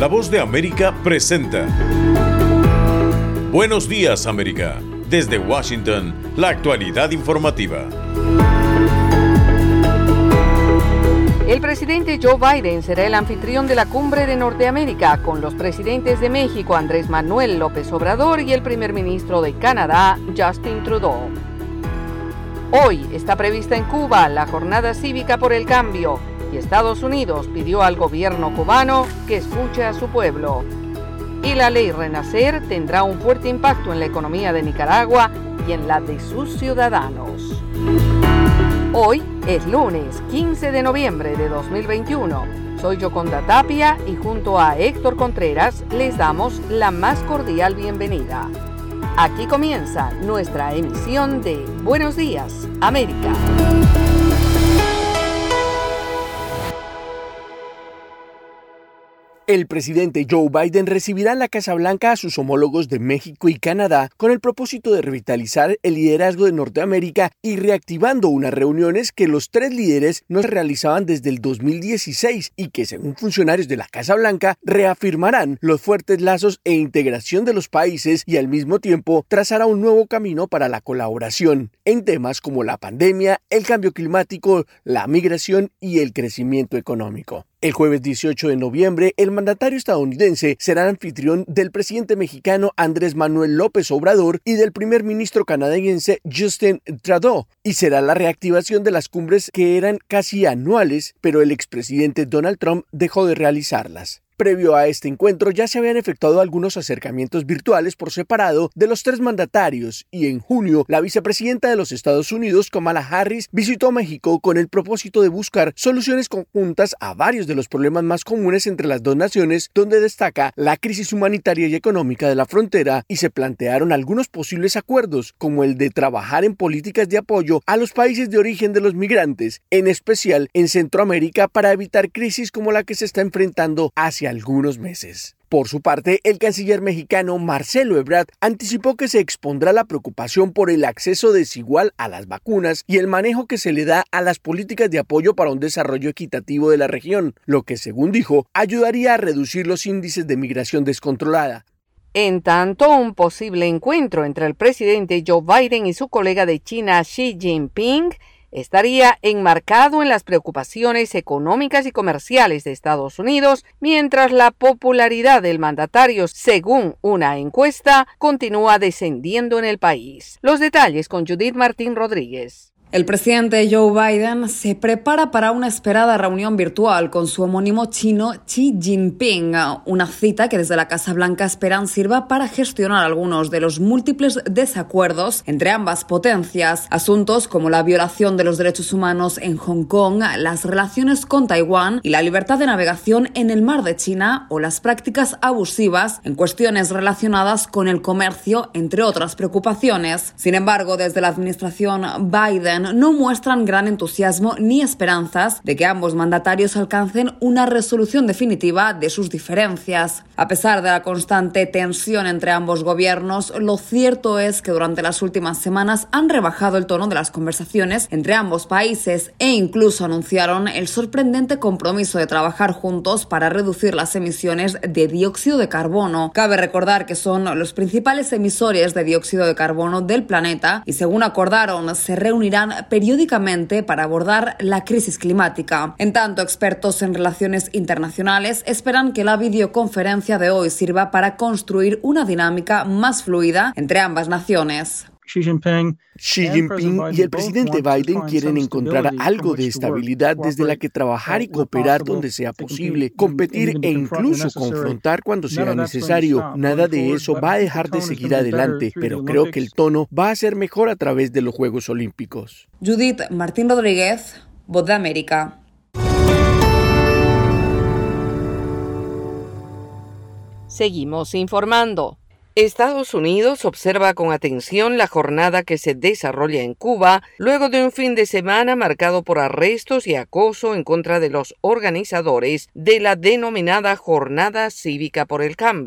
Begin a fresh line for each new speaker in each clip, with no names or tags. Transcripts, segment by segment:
La Voz de América presenta Buenos Días, América. Desde Washington, la actualidad informativa.
El presidente Joe Biden será el anfitrión de la Cumbre de Norteamérica con los presidentes de México, Andrés Manuel López Obrador, y el primer ministro de Canadá, Justin Trudeau. Hoy está prevista en Cuba la Jornada Cívica por el Cambio y Estados Unidos pidió al gobierno cubano que escuche a su pueblo. Y la ley Renacer tendrá un fuerte impacto en la economía de Nicaragua y en la de sus ciudadanos. Hoy es lunes 15 de noviembre de 2021. Soy Yoconda Tapia y junto a Héctor Contreras les damos la más cordial bienvenida. Aquí comienza nuestra emisión de Buenos Días, América.
El presidente Joe Biden recibirá en la Casa Blanca a sus homólogos de México y Canadá con el propósito de revitalizar el liderazgo de Norteamérica y reactivando unas reuniones que los tres líderes no realizaban desde el 2016 y que, según funcionarios de la Casa Blanca, reafirmarán los fuertes lazos e integración de los países y al mismo tiempo trazará un nuevo camino para la colaboración en temas como la pandemia, el cambio climático, la migración y el crecimiento económico. El jueves 18 de noviembre, el mandatario estadounidense será anfitrión del presidente mexicano Andrés Manuel López Obrador y del primer ministro canadiense Justin Trudeau, y será la reactivación de las cumbres que eran casi anuales, pero el expresidente Donald Trump dejó de realizarlas. Previo a este encuentro ya se habían efectuado algunos acercamientos virtuales por separado de los tres mandatarios y en junio la vicepresidenta de los Estados Unidos, Kamala Harris, visitó México con el propósito de buscar soluciones conjuntas a varios de los problemas más comunes entre las dos naciones, donde destaca la crisis humanitaria y económica de la frontera y se plantearon algunos posibles acuerdos, como el de trabajar en políticas de apoyo a los países de origen de los migrantes, en especial en Centroamérica, para evitar crisis como la que se está enfrentando hacia algunos meses. Por su parte, el canciller mexicano Marcelo Ebrard anticipó que se expondrá la preocupación por el acceso desigual a las vacunas y el manejo que se le da a las políticas de apoyo para un desarrollo equitativo de la región, lo que, según dijo, ayudaría a reducir los índices de migración descontrolada.
En tanto, un posible encuentro entre el presidente Joe Biden y su colega de China Xi Jinping estaría enmarcado en las preocupaciones económicas y comerciales de Estados Unidos, mientras la popularidad del mandatario, según una encuesta, continúa descendiendo en el país. Los detalles con Judith Martín Rodríguez.
El presidente Joe Biden se prepara para una esperada reunión virtual con su homónimo chino Xi Jinping, una cita que desde la Casa Blanca esperan sirva para gestionar algunos de los múltiples desacuerdos entre ambas potencias, asuntos como la violación de los derechos humanos en Hong Kong, las relaciones con Taiwán y la libertad de navegación en el mar de China o las prácticas abusivas en cuestiones relacionadas con el comercio, entre otras preocupaciones. Sin embargo, desde la administración Biden no muestran gran entusiasmo ni esperanzas de que ambos mandatarios alcancen una resolución definitiva de sus diferencias. A pesar de la constante tensión entre ambos gobiernos, lo cierto es que durante las últimas semanas han rebajado el tono de las conversaciones entre ambos países e incluso anunciaron el sorprendente compromiso de trabajar juntos para reducir las emisiones de dióxido de carbono. Cabe recordar que son los principales emisores de dióxido de carbono del planeta y, según acordaron, se reunirán periódicamente para abordar la crisis climática. En tanto, expertos en relaciones internacionales esperan que la videoconferencia de hoy sirva para construir una dinámica más fluida entre ambas naciones.
Xi Jinping y el presidente Biden quieren encontrar algo de estabilidad desde la que trabajar y cooperar donde sea posible, competir e incluso confrontar cuando sea necesario. Nada de eso va a dejar de seguir adelante, pero creo que el tono va a ser mejor a través de los Juegos Olímpicos.
Judith Martín Rodríguez, Voz de América.
Seguimos informando. Estados Unidos observa con atención la jornada que se desarrolla en Cuba luego de un fin de semana marcado por arrestos y acoso en contra de los organizadores de la denominada Jornada Cívica por el Cambio.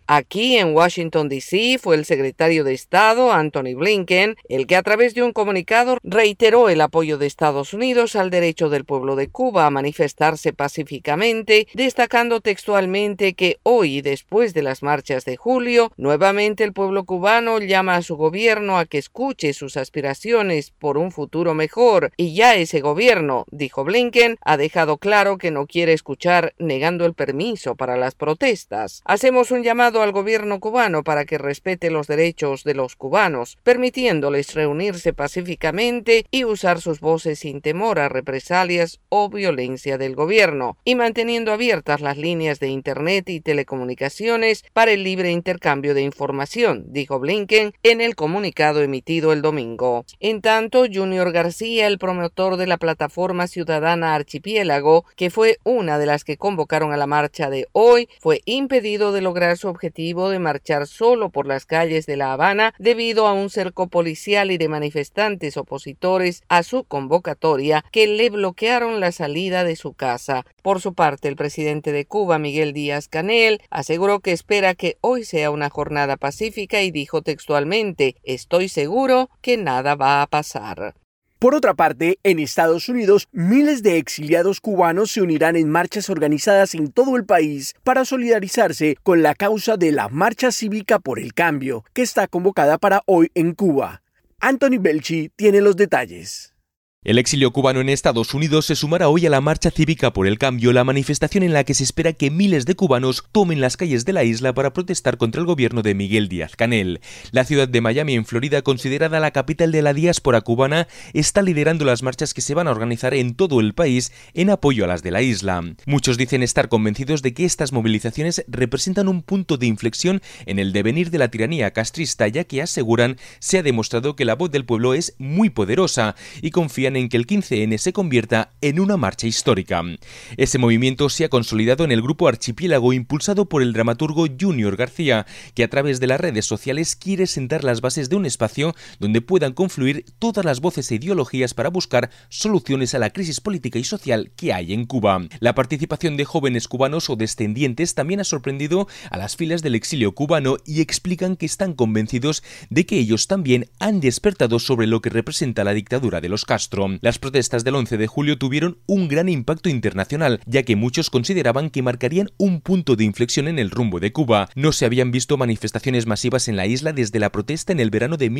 Aquí en Washington, D.C., fue el secretario de Estado, Antony Blinken, el que a través de un comunicado reiteró el apoyo de Estados Unidos al derecho del pueblo de Cuba a manifestarse pacíficamente, destacando textualmente que hoy, después de las marchas de julio, nuevamente el pueblo cubano llama a su gobierno a que escuche sus aspiraciones por un futuro mejor, y ya ese gobierno, dijo Blinken, ha dejado claro que no quiere escuchar negando el permiso para las protestas. Hacemos un llamado al gobierno cubano para que respete los derechos de los cubanos, permitiéndoles reunirse pacíficamente y usar sus voces sin temor a represalias o violencia del gobierno, y manteniendo abiertas las líneas de Internet y telecomunicaciones para el libre intercambio de información, dijo Blinken en el comunicado emitido el domingo. En tanto, Junior García, el promotor de la plataforma ciudadana Archipiélago, que fue una de las que convocaron a la marcha de hoy, fue impedido de lograr su objetivo de marchar solo por las calles de La Habana debido a un cerco policial y de manifestantes opositores a su convocatoria que le bloquearon la salida de su casa. Por su parte, el presidente de Cuba, Miguel Díaz-Canel, aseguró que espera que hoy sea una jornada pacífica y dijo textualmente: "Estoy seguro que nada va a pasar".
Por otra parte, en Estados Unidos, miles de exiliados cubanos se unirán en marchas organizadas en todo el país para solidarizarse con la causa de la Marcha Cívica por el Cambio, que está convocada para hoy en Cuba. Anthony Belchi tiene los detalles.
El exilio cubano en Estados Unidos se sumará hoy a la Marcha Cívica por el Cambio, la manifestación en la que se espera que miles de cubanos tomen las calles de la isla para protestar contra el gobierno de Miguel Díaz-Canel. La ciudad de Miami, en Florida, considerada la capital de la diáspora cubana, está liderando las marchas que se van a organizar en todo el país en apoyo a las de la isla. Muchos dicen estar convencidos de que estas movilizaciones representan un punto de inflexión en el devenir de la tiranía castrista, ya que aseguran se ha demostrado que la voz del pueblo es muy poderosa y confían en que el 15N se convierta en una marcha histórica. Ese movimiento se ha consolidado en el grupo Archipiélago, impulsado por el dramaturgo Junior García, que a través de las redes sociales quiere sentar las bases de un espacio donde puedan confluir todas las voces e ideologías para buscar soluciones a la crisis política y social que hay en Cuba. La participación de jóvenes cubanos o descendientes también ha sorprendido a las filas del exilio cubano y explican que están convencidos de que ellos también han despertado sobre lo que representa la dictadura de los Castro. Las protestas del 11 de julio tuvieron un gran impacto internacional, ya que muchos consideraban que marcarían un punto de inflexión en el rumbo de Cuba. No se habían visto manifestaciones masivas en la isla desde la protesta en el verano de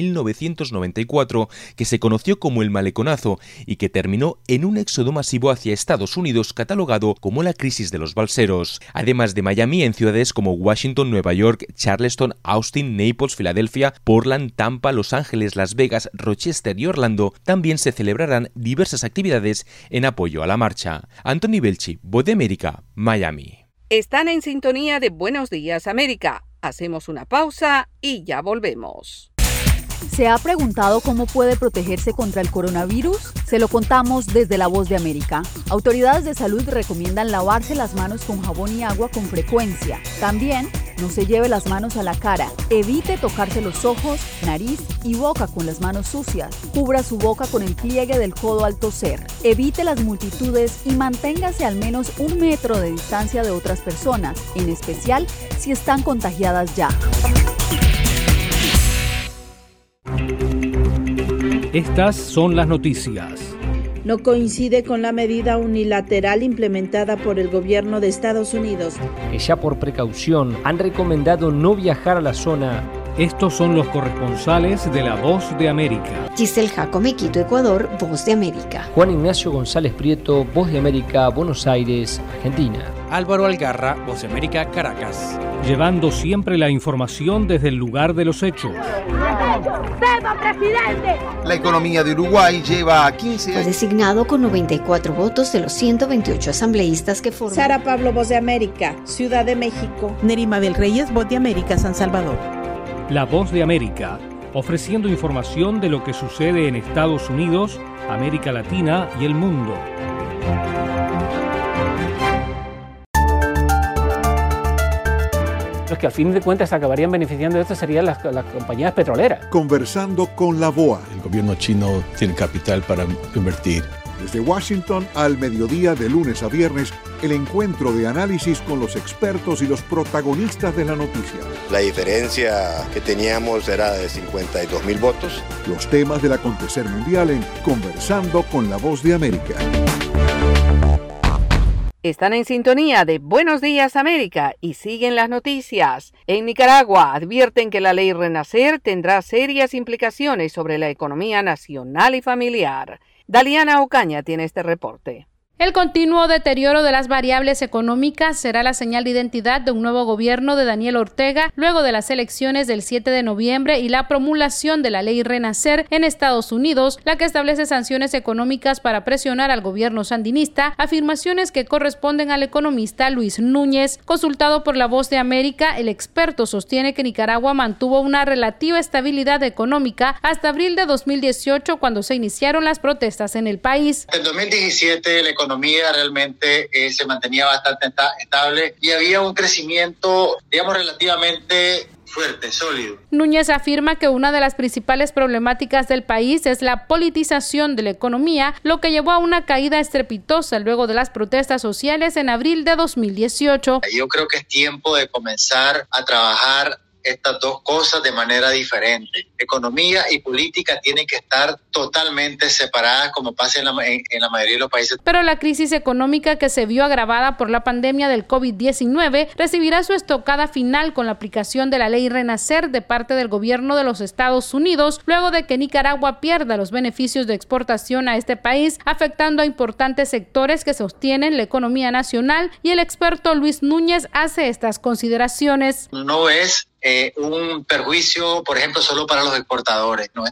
1994, que se conoció como el Maleconazo y que terminó en un éxodo masivo hacia Estados Unidos, catalogado como la crisis de los balseros. Además de Miami, en ciudades como Washington, Nueva York, Charleston, Austin, Naples, Filadelfia, Portland, Tampa, Los Ángeles, Las Vegas, Rochester y Orlando también se celebrarán diversas actividades en apoyo a la marcha. Anthony Belchi, Voz de América, Miami.
Están en sintonía de Buenos Días América. Hacemos una pausa y ya volvemos.
¿Se ha preguntado cómo puede protegerse contra el coronavirus? Se lo contamos desde La Voz de América. Autoridades de salud recomiendan lavarse las manos con jabón y agua con frecuencia. También, no se lleve las manos a la cara. Evite tocarse los ojos, nariz y boca con las manos sucias. Cubra su boca con el pliegue del codo al toser. Evite las multitudes y manténgase al menos 1 metro de distancia de otras personas, en especial si están contagiadas ya.
Estas son las noticias.
No coincide con la medida unilateral implementada por el gobierno de Estados Unidos,
que ya por precaución han recomendado no viajar a la zona.
Estos son los corresponsales de La Voz de América.
Giselle Jacome, Quito, Ecuador, Voz de América.
Juan Ignacio González Prieto, Voz de América, Buenos Aires, Argentina.
Álvaro Algarra, Voz de América, Caracas.
Llevando siempre la información desde el lugar de los hechos.
¡Viva, presidente!
La economía de Uruguay lleva 15 años.
Fue designado con 94 votos de los 128 asambleístas que forman.
Sara Pablo, Voz de América, Ciudad de México.
Nerima Bel Reyes, Voz de América, San Salvador.
La Voz de América, ofreciendo información de lo que sucede en Estados Unidos, América Latina y el mundo.
Los que al fin de cuentas acabarían beneficiando de esto serían las compañías petroleras.
Conversando con la BOA.
El gobierno chino tiene capital para invertir
Desde Washington al mediodía de lunes a viernes, el encuentro de análisis con los expertos y los protagonistas de la noticia.
La diferencia que teníamos era de 52.000 votos.
Los temas del acontecer mundial en Conversando con la Voz de América.
Están en sintonía de Buenos Días América y siguen las noticias. En Nicaragua advierten que la ley Renacer tendrá serias implicaciones sobre la economía nacional y familiar. Daliana Ocaña tiene este reporte.
El continuo deterioro de las variables económicas será la señal de identidad de un nuevo gobierno de Daniel Ortega luego de las elecciones del 7 de noviembre y la promulgación de la ley Renacer en Estados Unidos, la que establece sanciones económicas para presionar al gobierno sandinista, afirmaciones que corresponden al economista Luis Núñez. Consultado por La Voz de América, el experto sostiene que Nicaragua mantuvo una relativa estabilidad económica hasta abril de 2018, cuando se iniciaron las protestas en el país.
En 2017 la economía realmente se mantenía bastante estable y había un crecimiento, digamos, relativamente fuerte, sólido.
Núñez afirma que una de las principales problemáticas del país es la politización de la economía, lo que llevó a una caída estrepitosa luego de las protestas sociales en abril de 2018.
Yo creo que es tiempo de comenzar a trabajar estas dos cosas de manera diferente. Economía y política tienen que estar totalmente separadas, como pasa en la mayoría de los países.
Pero la crisis económica, que se vio agravada por la pandemia del COVID-19, recibirá su estocada final con la aplicación de la ley Renacer de parte del gobierno de los Estados Unidos, luego de que Nicaragua pierda los beneficios de exportación a este país, afectando a importantes sectores que sostienen la economía nacional, y el experto Luis Núñez hace estas consideraciones.
No es un perjuicio, por ejemplo, solo para los exportadores. No,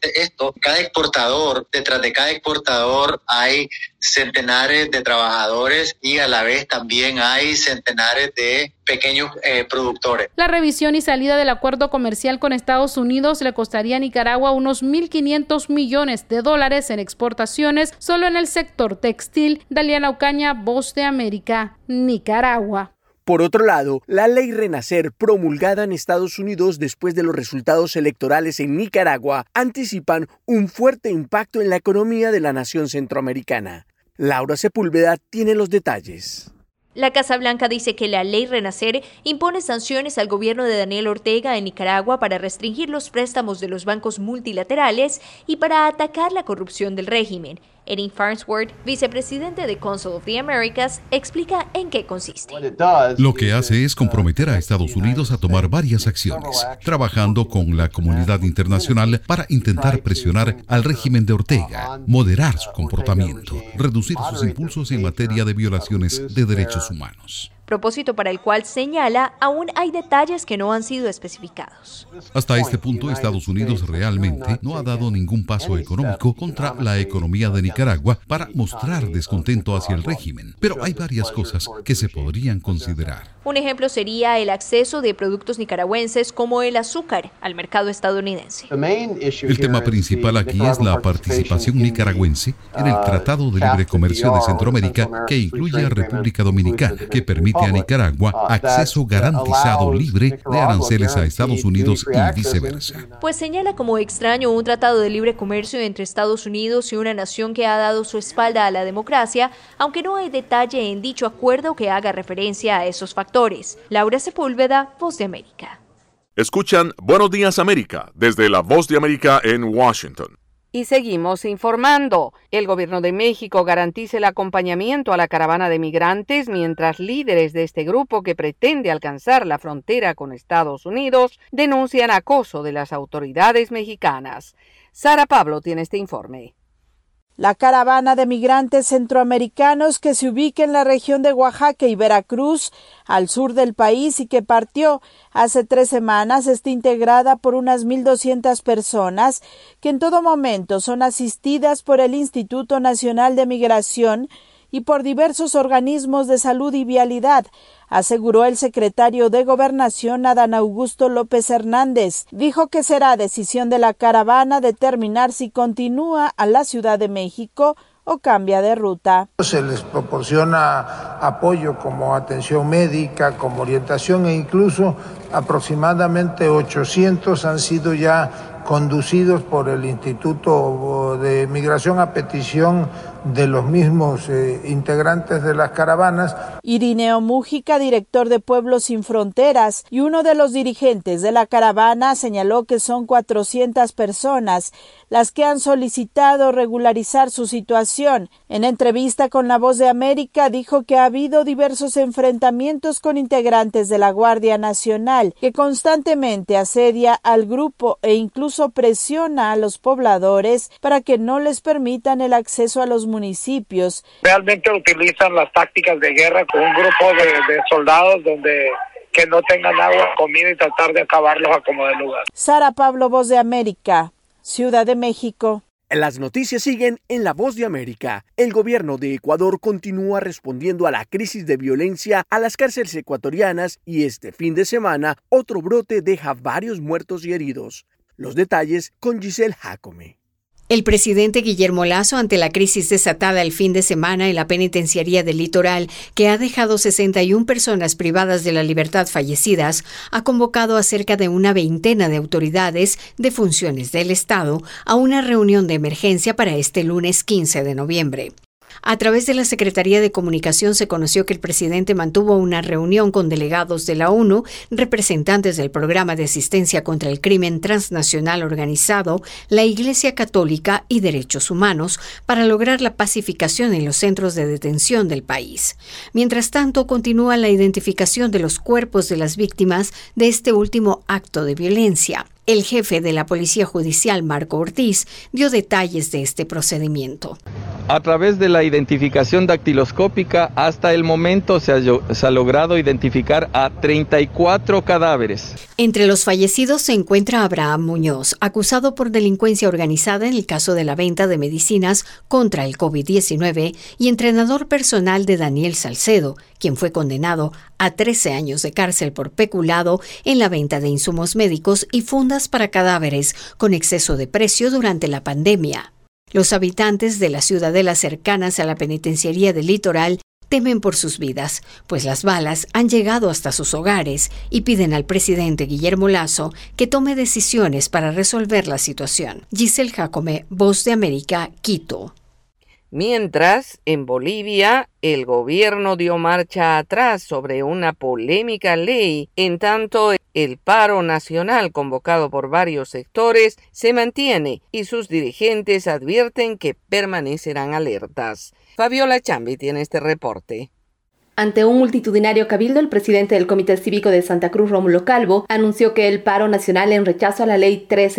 cada exportador, detrás de cada exportador hay centenares de trabajadores y a la vez también hay centenares de pequeños productores.
La revisión y salida del acuerdo comercial con Estados Unidos le costaría a Nicaragua unos 1.500 millones de dólares en exportaciones solo en el sector textil. Daliana Ocaña, Voz de América, Nicaragua.
Por otro lado, la ley Renacer, promulgada en Estados Unidos después de los resultados electorales en Nicaragua, anticipan un fuerte impacto en la economía de la nación centroamericana. Laura Sepúlveda tiene los detalles.
La Casa Blanca dice que la ley Renacer impone sanciones al gobierno de Daniel Ortega en Nicaragua para restringir los préstamos de los bancos multilaterales y para atacar la corrupción del régimen. Erin Farnsworth, vicepresidente de Council of the Americas, explica en qué consiste.
Lo que hace es comprometer a Estados Unidos a tomar varias acciones, trabajando con la comunidad internacional para intentar presionar al régimen de Ortega, moderar su comportamiento, reducir sus impulsos en materia de violaciones de derechos humanos.
Propósito para el cual señala aún hay detalles que no han sido especificados.
Hasta este punto, Estados Unidos realmente no ha dado ningún paso económico contra la economía de Nicaragua para mostrar descontento hacia el régimen, pero hay varias cosas que se podrían considerar.
Un ejemplo sería el acceso de productos nicaragüenses como el azúcar al mercado estadounidense.
El tema principal aquí es la participación nicaragüense en el Tratado de Libre Comercio de Centroamérica, que incluye a República Dominicana, que permite a Nicaragua acceso garantizado libre de aranceles a Estados Unidos y viceversa.
Pues señala como extraño un tratado de libre comercio entre Estados Unidos y una nación que ha dado su espalda a la democracia, aunque no hay detalle en dicho acuerdo que haga referencia a esos factores. Laura Sepúlveda, Voz de América.
Escuchan Buenos Días América desde la Voz de América en Washington.
Y seguimos informando. El gobierno de México garantiza el acompañamiento a la caravana de migrantes mientras líderes de este grupo, que pretende alcanzar la frontera con Estados Unidos, denuncian acoso de las autoridades mexicanas. Sara Pablo tiene este informe.
La caravana de migrantes centroamericanos que se ubica en la región de Oaxaca y Veracruz, al sur del país, y que partió hace 3 semanas, está integrada por unas 1.200 personas que en todo momento son asistidas por el Instituto Nacional de Migración y por diversos organismos de salud y vialidad, aseguró el secretario de Gobernación, Adán Augusto López Hernández. Dijo que será decisión de la caravana determinar si continúa a la Ciudad de México o cambia de ruta.
Se les proporciona apoyo como atención médica, como orientación, e incluso aproximadamente 800 han sido ya conducidos por el Instituto de Migración a petición de los mismos integrantes de las caravanas.
Irineo Mújica, director de Pueblos Sin Fronteras y uno de los dirigentes de la caravana, señaló que son 400 personas las que han solicitado regularizar su situación. En entrevista con La Voz de América dijo que ha habido diversos enfrentamientos con integrantes de la Guardia Nacional, que constantemente asedia al grupo e incluso presiona a los pobladores para que no les permitan el acceso a los municipios.
Realmente utilizan las tácticas de guerra con un grupo de soldados que no tengan agua, comida y tratar de acabarlos a como de lugar.
Sara Pablo, Voz de América, Ciudad de México.
Las noticias siguen en La Voz de América. El gobierno de Ecuador continúa respondiendo a la crisis de violencia a las cárceles ecuatorianas y este fin de semana otro brote deja varios muertos y heridos. Los detalles con Giselle Jacome.
El presidente Guillermo Lasso, ante la crisis desatada el fin de semana en la penitenciaría del Litoral, que ha dejado 61 personas privadas de la libertad fallecidas, ha convocado a cerca de una veintena de autoridades de funciones del Estado a una reunión de emergencia para este lunes 15 de noviembre. A través de la Secretaría de Comunicación se conoció que el presidente mantuvo una reunión con delegados de la ONU, representantes del Programa de Asistencia contra el Crimen Transnacional Organizado, la Iglesia Católica y Derechos Humanos para lograr la pacificación en los centros de detención del país. Mientras tanto, continúa la identificación de los cuerpos de las víctimas de este último acto de violencia. El jefe de la Policía Judicial, Marco Ortiz, dio detalles de este procedimiento.
A través de la identificación dactiloscópica, hasta el momento se ha logrado identificar a 34 cadáveres.
Entre los fallecidos se encuentra Abraham Muñoz, acusado por delincuencia organizada en el caso de la venta de medicinas contra el COVID-19 y entrenador personal de Daniel Salcedo, quien fue condenado a 13 años de cárcel por peculado en la venta de insumos médicos y fundas para cadáveres con exceso de precio durante la pandemia. Los habitantes de las ciudadelas cercanas a la penitenciaría del Litoral temen por sus vidas, pues las balas han llegado hasta sus hogares y piden al presidente Guillermo Lasso que tome decisiones para resolver la situación. Giselle Jacome, Voz de América, Quito.
Mientras, en Bolivia, el gobierno dio marcha atrás sobre una polémica ley, en tanto el paro nacional convocado por varios sectores se mantiene y sus dirigentes advierten que permanecerán alertas. Fabiola Chambi tiene este reporte.
Ante un multitudinario cabildo, el presidente del Comité Cívico de Santa Cruz, Rómulo Calvo, anunció que el paro nacional en rechazo a la Ley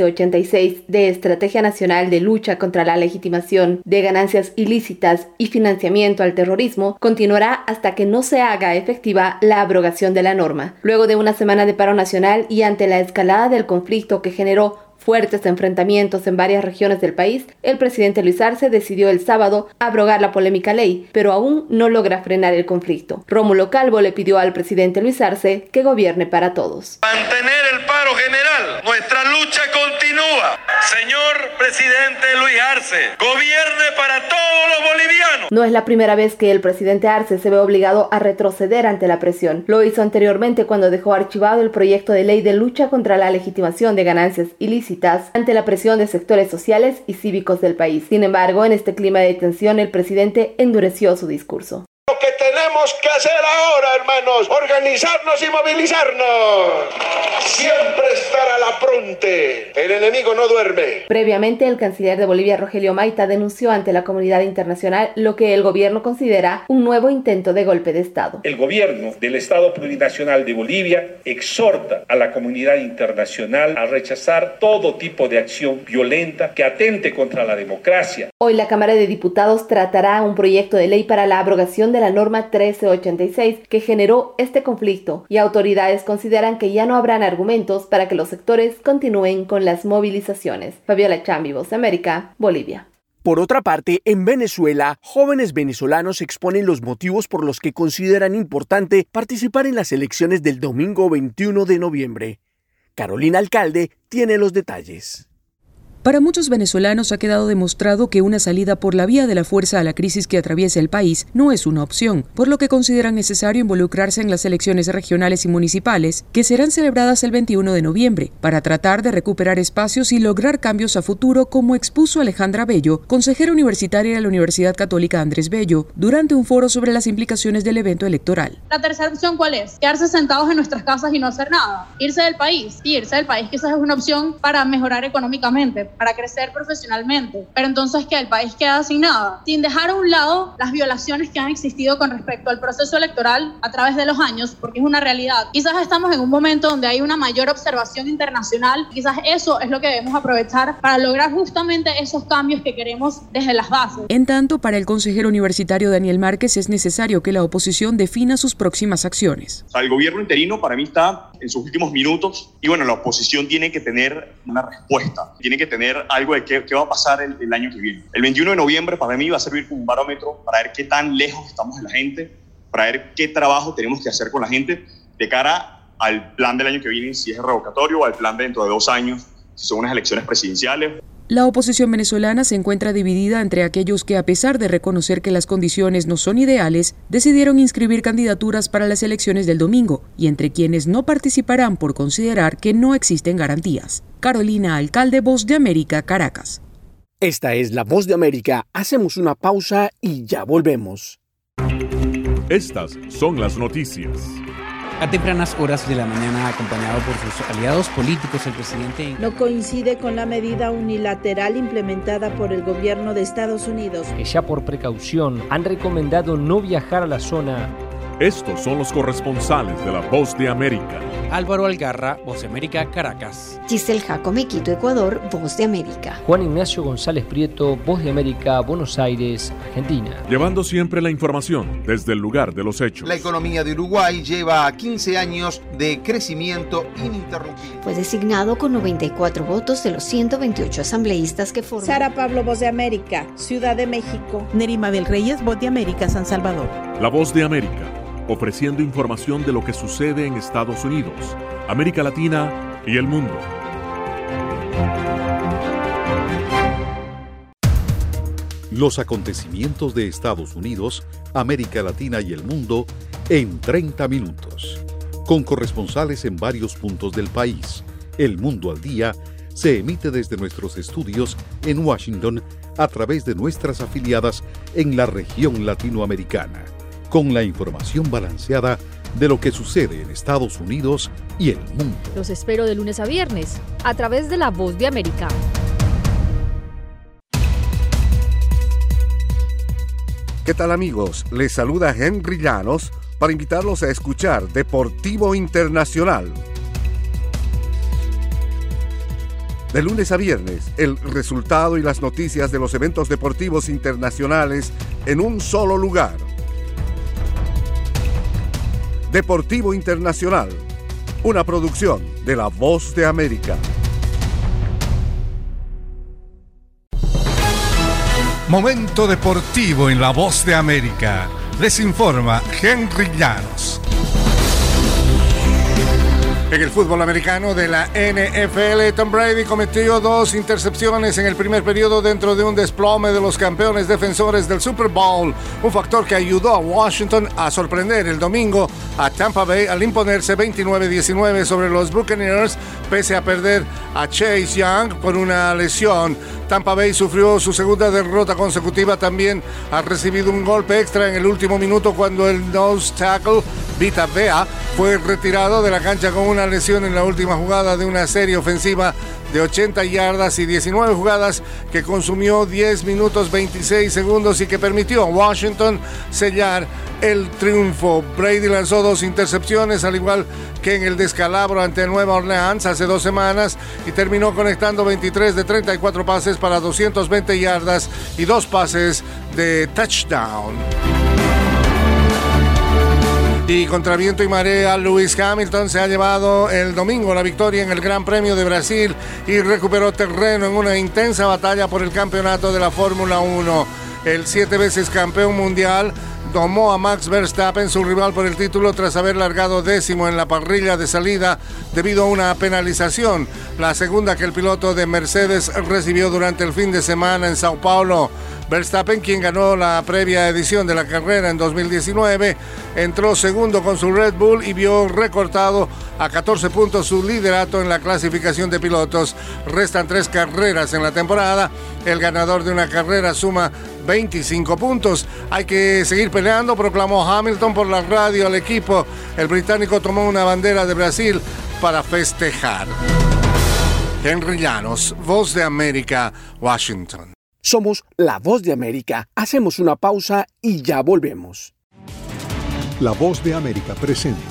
1386 de Estrategia Nacional de Lucha contra la Legitimación de Ganancias Ilícitas y Financiamiento al Terrorismo continuará hasta que no se haga efectiva la abrogación de la norma. Luego de una semana de paro nacional y ante la escalada del conflicto que generó fuertes enfrentamientos en varias regiones del país, el presidente Luis Arce decidió el sábado abrogar la polémica ley, pero aún no logra frenar el conflicto. Rómulo Calvo le pidió al presidente Luis Arce que gobierne para todos.
Mantener el paro general. Nuestra lucha continúa. Señor presidente Luis Arce, gobierne para todos los bolivianos.
No es la primera vez que el presidente Arce se ve obligado a retroceder ante la presión. Lo hizo anteriormente cuando dejó archivado el proyecto de ley de lucha contra la legitimación de ganancias ilícitas ante la presión de sectores sociales y cívicos del país. Sin embargo, en este clima de tensión, el presidente endureció su discurso.
Lo que tenemos que hacer ahora, hermanos, organizarnos y movilizarnos. Siempre estar a la fronte. El enemigo no duerme.
Previamente, el canciller de Bolivia, Rogelio Maita, denunció ante la comunidad internacional lo que el gobierno considera un nuevo intento de golpe de Estado.
El gobierno del Estado Plurinacional de Bolivia exhorta a la comunidad internacional a rechazar todo tipo de acción violenta que atente contra la democracia.
Hoy la Cámara de Diputados tratará un proyecto de ley para la abrogación de la norma 1386 que generó este conflicto y autoridades consideran que ya no habrán argumentos para que los sectores continúen con las movilizaciones. Fabiola Chambi, Voz de América, Bolivia.
Por otra parte, en Venezuela, jóvenes venezolanos exponen los motivos por los que consideran importante participar en las elecciones del domingo 21 de noviembre. Carolina Alcalde tiene los detalles.
Para muchos venezolanos ha quedado demostrado que una salida por la vía de la fuerza a la crisis que atraviesa el país no es una opción, por lo que consideran necesario involucrarse en las elecciones regionales y municipales que serán celebradas el 21 de noviembre, para tratar de recuperar espacios y lograr cambios a futuro, como expuso Alejandra Bello, consejera universitaria de la Universidad Católica Andrés Bello, durante un foro sobre las implicaciones del evento electoral.
La tercera opción, ¿cuál es? Quedarse sentados en nuestras casas y no hacer nada. Irse del país. Y irse del país quizás es una opción para mejorar económicamente, para crecer profesionalmente, pero entonces que el país queda sin nada, sin dejar a un lado las violaciones que han existido con respecto al proceso electoral a través de los años, porque es una realidad. Quizás estamos en un momento donde hay una mayor observación internacional, quizás eso es lo que debemos aprovechar para lograr justamente esos cambios que queremos desde las bases.
En tanto, para el consejero universitario Daniel Márquez es necesario que la oposición defina sus próximas acciones.
El gobierno interino para mí está en sus últimos minutos y bueno, la oposición tiene que tener una respuesta, tiene que tener algo de qué va a pasar el año que viene. El 21 de noviembre para mí va a servir como un barómetro para ver qué tan lejos estamos de la gente, para ver qué trabajo tenemos que hacer con la gente de cara al plan del año que viene, si es revocatorio, o al plan de dentro de 2 años, si son unas elecciones presidenciales.
La oposición venezolana se encuentra dividida entre aquellos que, a pesar de reconocer que las condiciones no son ideales, decidieron inscribir candidaturas para las elecciones del domingo, y entre quienes no participarán por considerar que no existen garantías. Carolina Alcalde, Voz de América, Caracas.
Esta es La Voz de América. Hacemos una pausa y ya volvemos.
Estas son las noticias.
A tempranas horas de la mañana, acompañado por sus aliados políticos, el presidente
no coincide con la medida unilateral implementada por el gobierno de Estados Unidos.
Que ya por precaución han recomendado no viajar a la zona.
Estos son los corresponsales de La Voz de América.
Álvaro Algarra, Voz de América, Caracas.
Giselle Jacome, Quito, Ecuador, Voz de América.
Juan Ignacio González Prieto, Voz de América, Buenos Aires, Argentina.
Llevando siempre la información desde el lugar de los hechos.
La economía de Uruguay lleva 15 años de crecimiento ininterrumpido.
Fue designado con 94 votos de los 128 asambleístas que forman.
Sara Pablo, Voz de América, Ciudad de México.
Nerima Bel Reyes, Voz de América, San Salvador.
La Voz de América, ofreciendo información de lo que sucede en Estados Unidos, América Latina y el mundo.
Los acontecimientos de Estados Unidos, América Latina y el mundo en 30 minutos. Con corresponsales en varios puntos del país. El Mundo al Día se emite desde nuestros estudios en Washington a través de nuestras afiliadas en la región latinoamericana, con la información balanceada de lo que sucede en Estados Unidos y el mundo.
Los espero de lunes a viernes, a través de La Voz de América.
¿Qué tal, amigos? Les saluda Henry Llanos para invitarlos a escuchar Deportivo Internacional. De lunes a viernes, el resultado y las noticias de los eventos deportivos internacionales en un solo lugar. Deportivo Internacional, una producción de La Voz de América.
Momento deportivo en La Voz de América. Les informa Henry Llanos. En el fútbol americano de la NFL, Tom Brady cometió 2 intercepciones en el primer periodo dentro de un desplome de los campeones defensores del Super Bowl, un factor que ayudó a Washington a sorprender el domingo a Tampa Bay al imponerse 29-19 sobre los Buccaneers, pese a perder a Chase Young por una lesión. Tampa Bay sufrió su segunda derrota consecutiva, también ha recibido un golpe extra en el último minuto cuando el nose tackle Vita Vea fue retirado de la cancha con una lesión en la última jugada de una serie ofensiva de 80 yardas y 19 jugadas que consumió 10 minutos 26 segundos y que permitió a Washington sellar el triunfo. Brady lanzó 2 intercepciones, al igual que en el descalabro ante Nueva Orleans hace 2 semanas, y terminó conectando 23 de 34 pases para 220 yardas y 2 pases de touchdown. Y contra viento y marea, Lewis Hamilton se ha llevado el domingo la victoria en el Gran Premio de Brasil y recuperó terreno en una intensa batalla por el campeonato de la Fórmula 1. El 7 veces campeón mundial domó a Max Verstappen, su rival por el título, tras haber largado 10º en la parrilla de salida debido a una penalización, la segunda que el piloto de Mercedes recibió durante el fin de semana en Sao Paulo. Verstappen, quien ganó la previa edición de la carrera en 2019, entró segundo con su Red Bull y vio recortado a 14 puntos su liderato en la clasificación de pilotos. Restan 3 carreras en la temporada. El ganador de una carrera suma 25 puntos. Hay que seguir peleando, proclamó Hamilton por la radio al equipo. El británico tomó una bandera de Brasil para festejar. Henry Llanos, Voz de América, Washington.
Somos La Voz de América. Hacemos una pausa y ya volvemos.
La Voz de América presenta.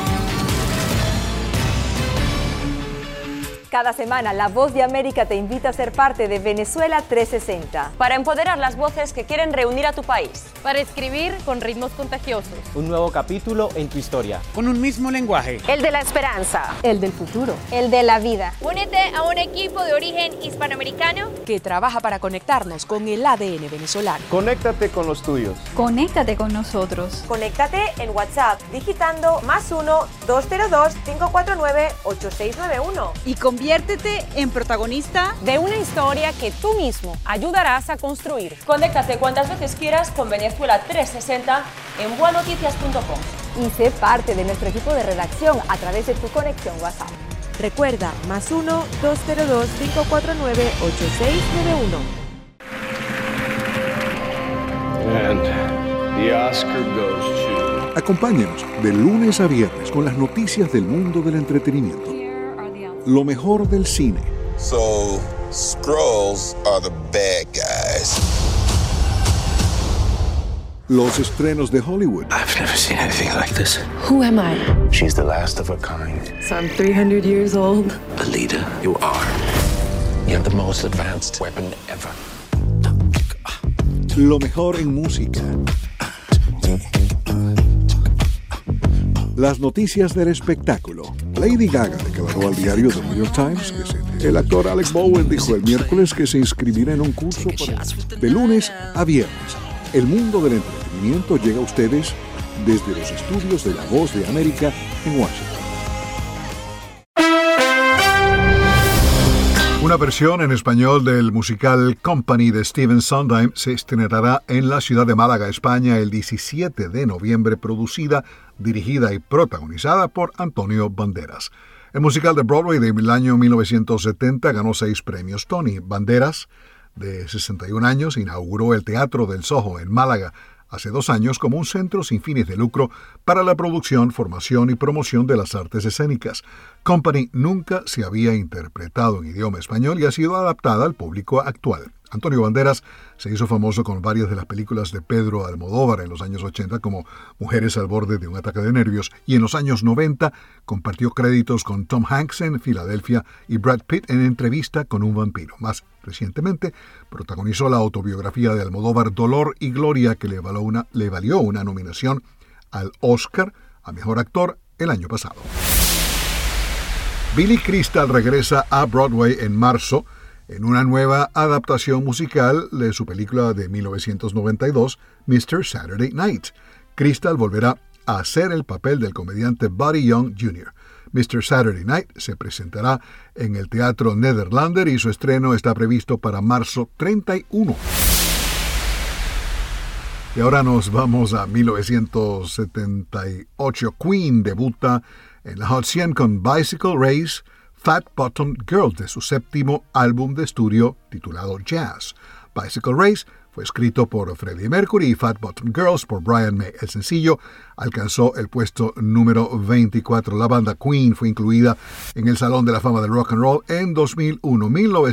Cada semana, La Voz de América te invita a ser parte de Venezuela 360.
Para empoderar las voces que quieren reunir a tu país.
Para escribir con ritmos contagiosos.
Un nuevo capítulo en tu historia.
Con un mismo lenguaje.
El de la esperanza.
El del futuro.
El de la vida.
Únete a un equipo de origen hispanoamericano
que trabaja para conectarnos con el ADN venezolano.
Conéctate con los tuyos.
Conéctate con nosotros.
Conéctate en WhatsApp digitando +1 202 549 8691.
Y conviértete en protagonista
de una historia que tú mismo ayudarás a construir. Conéctate cuantas veces quieras con Venezuela 360 en buenoticias.com.
Y sé parte de nuestro equipo de redacción a través de tu conexión WhatsApp. Recuerda, +1 202 549 8691.
And the Oscar goes to...
Acompáñenos de lunes a viernes con las noticias del mundo del entretenimiento. Lo mejor del cine.
So, Skrulls are the bad guys.
Los estrenos de Hollywood.
I've never seen anything like this.
Who am I?
She's the last of her kind.
So I'm 300 years old.
Alita, you are. You have the most advanced weapon ever.
Lo mejor en música. Las noticias del espectáculo. Lady Gaga declaró al diario The New York Times que el actor Alec Bowen dijo el miércoles que se inscribirá en un curso de lunes a viernes. El mundo del entretenimiento llega a ustedes desde los estudios de La Voz de América en Washington. Una versión en español del musical Company de Stephen Sondheim se estrenará en la ciudad de Málaga, España, el 17 de noviembre, producida, dirigida y protagonizada por Antonio Banderas. El musical de Broadway del año 1970 ganó 6 premios Tony. Banderas, de 61 años, inauguró el Teatro del Soho en Málaga hace 2 años como un centro sin fines de lucro para la producción, formación y promoción de las artes escénicas. Company nunca se había interpretado en idioma español y ha sido adaptada al público actual. Antonio Banderas se hizo famoso con varias de las películas de Pedro Almodóvar en los años 80 como Mujeres al borde de un ataque de nervios, y en los años 90 compartió créditos con Tom Hanks en Filadelfia y Brad Pitt en Entrevista con un vampiro. Más recientemente protagonizó la autobiografía de Almodóvar Dolor y Gloria, que le valió una nominación al Oscar a Mejor Actor el año pasado. Billy Crystal regresa a Broadway en marzo en una nueva adaptación musical de su película de 1992, Mr. Saturday Night. Crystal volverá a hacer el papel del comediante Buddy Young Jr. Mr. Saturday Night se presentará en el Teatro Nederlander y su estreno está previsto para marzo 31. Y ahora nos vamos a 1978. Queen debuta en la Hot 100 con Bicycle Race, Fat Bottom Girl, de su 7º álbum de estudio titulado Jazz. Bicycle Race fue escrito por Freddie Mercury y Fat Bottom Girls por Brian May. El sencillo alcanzó el puesto número 24. La banda Queen fue incluida en el Salón de la Fama del Rock and Roll en 2001.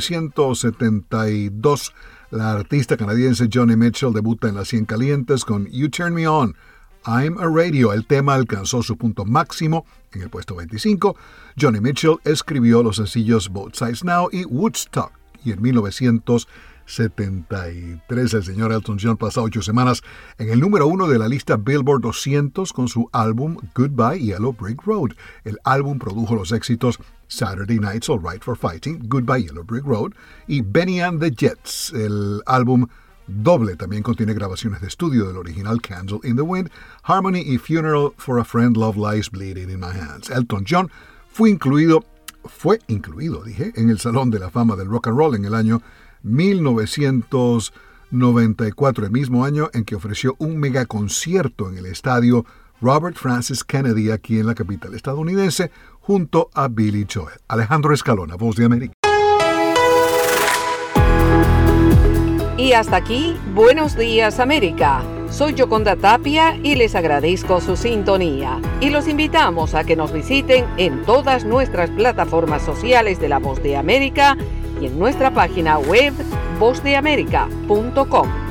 1972, la artista canadiense Joni Mitchell debuta en las 100 calientes con You Turn Me On, I'm a Radio. El tema alcanzó su punto máximo en el puesto 25. Joni Mitchell escribió los sencillos Both Sides Now y Woodstock. Y en 1973 el señor Elton John pasó 8 semanas en el número 1 de la lista Billboard 200 con su álbum Goodbye Yellow Brick Road. El álbum produjo los éxitos Saturday Night's All Right for Fighting, Goodbye Yellow Brick Road y Benny and the Jets. El álbum
doble. También contiene grabaciones de estudio del original Candle in the Wind, Harmony y Funeral for a Friend, Love Lies Bleeding in My Hands. Elton John fue incluido, en el Salón de la Fama del Rock and Roll en el año 1994, el mismo año en que ofreció un megaconcierto en el estadio Robert Francis Kennedy aquí en la capital estadounidense junto a Billy Joel. Alejandro Escalona, Voz de América.
Y hasta aquí, Buenos Días América. Soy Yoconda Tapia y les agradezco su sintonía. Y los invitamos a que nos visiten en todas nuestras plataformas sociales de La Voz de América y en nuestra página web vozdeamerica.com.